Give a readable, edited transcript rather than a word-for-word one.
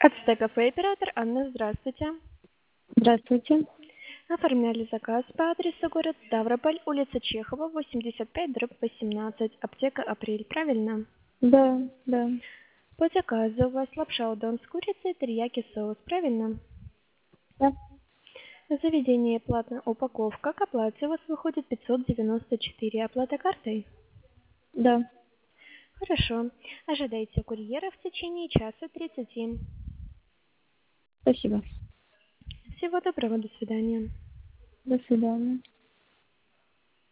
Ацтекафе оператор Анна, здравствуйте. Здравствуйте. Оформляли заказ по адресу город Ставрополь, улица Чехова, 85/18, аптека «Апрель», правильно? Да, да, По заказу у вас лапша удон с курицей, терияки соус, правильно? да, Заведение платная упаковка, к оплате у вас выходит 594, оплата картой? да. Хорошо. Ожидайте курьера в течение часа 30. Спасибо. Всего доброго, до свидания. До свидания.